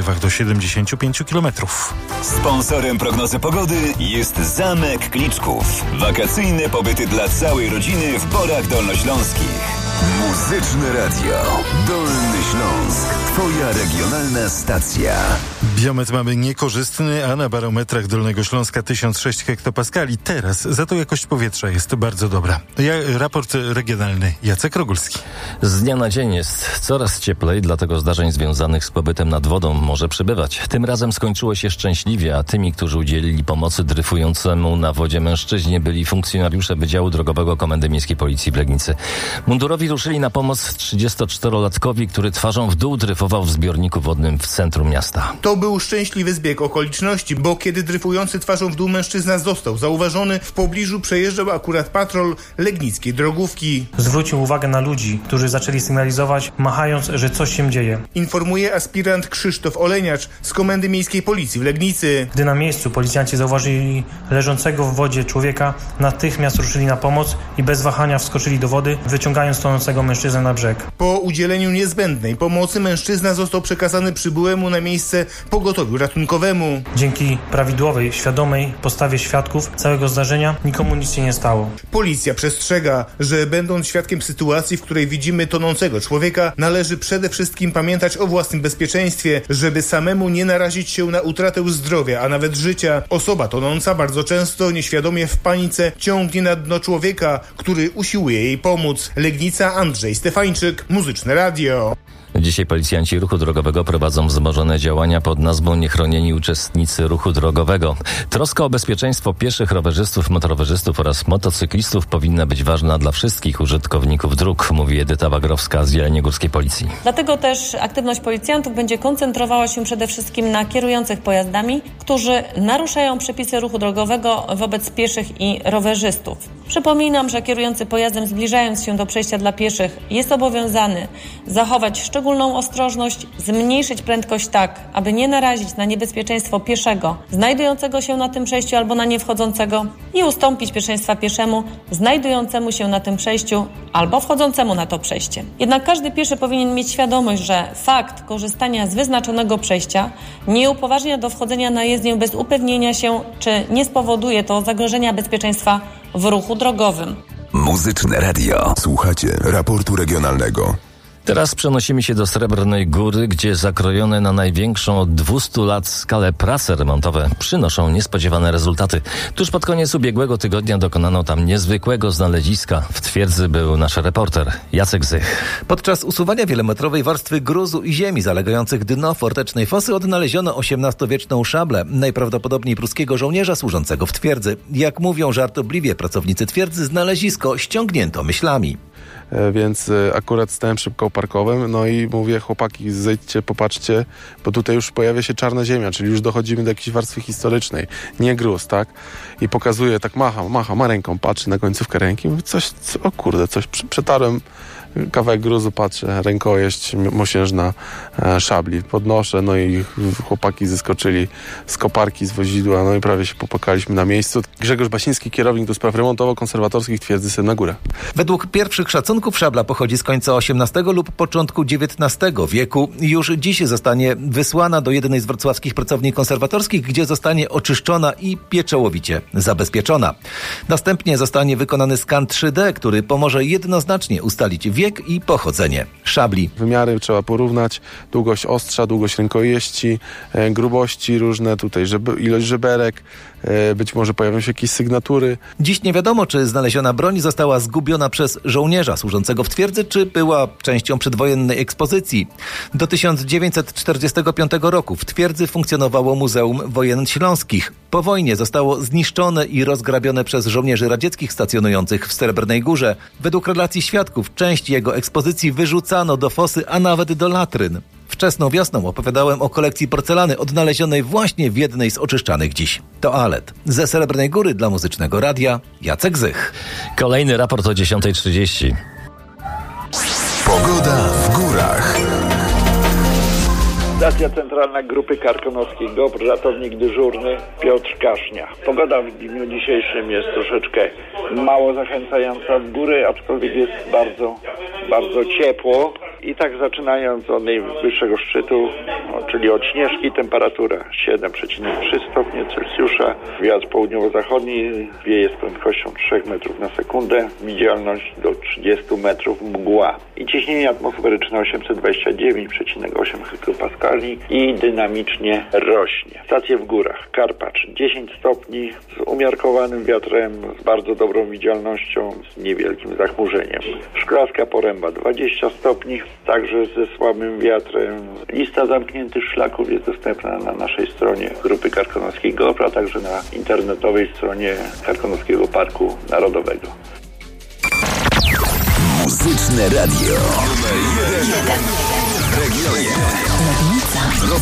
porywach do 75 km. Sponsorem prognozy pogody jest Zamek Kliczków. Wakacyjne pobyty dla całej rodziny w Borach Dolnośląskich. Muzyczne Radio Dolny Śląsk. Twoja regionalna stacja. Biometr mamy niekorzystny, a na barometrach Dolnego Śląska 1006 hektopaskali. Teraz za to jakość powietrza jest bardzo dobra. Raport regionalny Jacek Rogulski. Z dnia na dzień jest coraz cieplej, dlatego zdarzeń związanych z pobytem nad wodą może przybywać. Tym razem skończyło się szczęśliwie, a tymi, którzy udzielili pomocy dryfującemu na wodzie mężczyźnie, byli funkcjonariusze Wydziału Drogowego Komendy Miejskiej Policji w Legnicy. Mundurowi ruszyli na pomoc 34-latkowi, który twarzą w dół dryfował w zbiorniku wodnym w centrum miasta. To był szczęśliwy zbieg okoliczności, bo kiedy dryfujący twarzą w dół mężczyzna został zauważony, w pobliżu przejeżdżał akurat patrol legnickiej drogówki. Zwrócił uwagę na ludzi, którzy zaczęli sygnalizować, machając, że coś się dzieje. Informuje aspirant Krzysztof Oleniacz z Komendy Miejskiej Policji w Legnicy. Gdy na miejscu policjanci zauważyli leżącego w wodzie człowieka, natychmiast ruszyli na pomoc i bez wahania wskoczyli do wody, wyciągając tonącego mężczyznę na brzeg. Po udzieleniu niezbędnej pomocy mężczyzna został przekazany przybyłemu na miejsce pogotowiu ratunkowemu. Dzięki prawidłowej, świadomej postawie świadków całego zdarzenia nikomu nic się nie stało. Policja przestrzega, że będąc świadkiem sytuacji, w której widzimy tonącego człowieka, należy przede wszystkim pamiętać o własnym bezpieczeństwie, żeby samemu nie narazić się na utratę zdrowia, a nawet życia. Osoba tonąca bardzo często nieświadomie w panice ciągnie na dno człowieka, który usiłuje jej pomóc. Legnica, Andrzej Stefańczyk, Muzyczne Radio. Dzisiaj policjanci ruchu drogowego prowadzą wzmożone działania pod nazwą Niechronieni uczestnicy ruchu drogowego. Troska o bezpieczeństwo pieszych, rowerzystów, motorowerzystów oraz motocyklistów powinna być ważna dla wszystkich użytkowników dróg, mówi Edyta Wagrowska z Jeleniogórskiej Policji. Dlatego też aktywność policjantów będzie koncentrowała się przede wszystkim na kierujących pojazdami, którzy naruszają przepisy ruchu drogowego wobec pieszych i rowerzystów. Przypominam, że kierujący pojazdem, zbliżając się do przejścia dla pieszych, jest obowiązany zachować szczególną ostrożność, zmniejszyć prędkość tak, aby nie narazić na niebezpieczeństwo pieszego znajdującego się na tym przejściu albo na nie wchodzącego i ustąpić pierwszeństwa pieszemu znajdującemu się na tym przejściu albo wchodzącemu na to przejście. Jednak każdy pieszy powinien mieć świadomość, że fakt korzystania z wyznaczonego przejścia nie upoważnia do wchodzenia na jezdnię bez upewnienia się, czy nie spowoduje to zagrożenia bezpieczeństwa w ruchu drogowym. Muzyczne Radio. Słuchacie raportu regionalnego. Teraz przenosimy się do Srebrnej Góry, gdzie zakrojone na największą od 200 lat skalę prace remontowe przynoszą niespodziewane rezultaty. Tuż pod koniec ubiegłego tygodnia dokonano tam niezwykłego znaleziska. W twierdzy był nasz reporter Jacek Zych. Podczas usuwania wielometrowej warstwy gruzu i ziemi zalegających dno fortecznej fosy odnaleziono XVIII-wieczną szablę, najprawdopodobniej pruskiego żołnierza służącego w twierdzy. Jak mówią żartobliwie pracownicy twierdzy, znalezisko ściągnięto myślami. Więc akurat stałem szybko parkowym, no i mówię, chłopaki, zejdźcie, popatrzcie, bo tutaj już pojawia się czarna ziemia, czyli już dochodzimy do jakiejś warstwy historycznej, nie gruz, tak? I pokazuje, tak ma ręką, patrzy na końcówkę ręki, mówi, coś przetarłem kawałek gruzu, patrzę, rękojeść mosiężna szabli, podnoszę, no i chłopaki zeskoczyli z koparki, z wozidła, no i prawie się popłakaliśmy na miejscu. Grzegorz Basiński, kierownik do spraw remontowo-konserwatorskich twierdzy Srebrna Góra. Według pierwszych szacunków szabla pochodzi z końca XVIII lub początku XIX wieku. Już dziś zostanie wysłana do jednej z wrocławskich pracowni konserwatorskich, gdzie zostanie oczyszczona i pieczołowicie zabezpieczona. Następnie zostanie wykonany skan 3D, który pomoże jednoznacznie ustalić wiek i pochodzenie szabli. Wymiary trzeba porównać, długość ostrza, długość rękojeści, grubości różne, tutaj ilość żeberek, być może pojawią się jakieś sygnatury. Dziś nie wiadomo, czy znaleziona broń została zgubiona przez żołnierza służącego w twierdzy, czy była częścią przedwojennej ekspozycji. Do 1945 roku w twierdzy funkcjonowało Muzeum Wojen Śląskich. Po wojnie zostało zniszczone i rozgrabione przez żołnierzy radzieckich stacjonujących w Srebrnej Górze. Według relacji świadków część jego ekspozycji wyrzucano do fosy, a nawet do latryn. Wczesną wiosną opowiadałem o kolekcji porcelany odnalezionej właśnie w jednej z oczyszczanych dziś toalet. Ze Srebrnej Góry dla Muzycznego Radia Jacek Zych. Kolejny raport o 10:30. Pogoda w górach. Stacja centralna Grupy Karkonoskiej GOPR, ratownik dyżurny Piotr Kasznia. Pogoda w dniu dzisiejszym jest troszeczkę mało zachęcająca w góry, aczkolwiek jest bardzo ciepło. I tak zaczynając od najwyższego szczytu, czyli od Śnieżki, temperatura 7,3 stopnie Celsjusza, wiatr południowo-zachodni wieje z prędkością 3 metrów na sekundę, widzialność do 30 metrów, mgła. I ciśnienie atmosferyczne 829,8 hektopaskali i dynamicznie rośnie. Stacje w górach. Karpacz 10 stopni z umiarkowanym wiatrem, z bardzo dobrą widzialnością, z niewielkim zachmurzeniem. Szklarska Poręba 20 stopni, także ze słabym wiatrem. Lista zamkniętych szlaków jest dostępna na naszej stronie Grupy Karkonoskiej GOPR, a także na internetowej stronie Karkonoskiego Parku Narodowego. Muzyczne Radio numer 1 w regionie.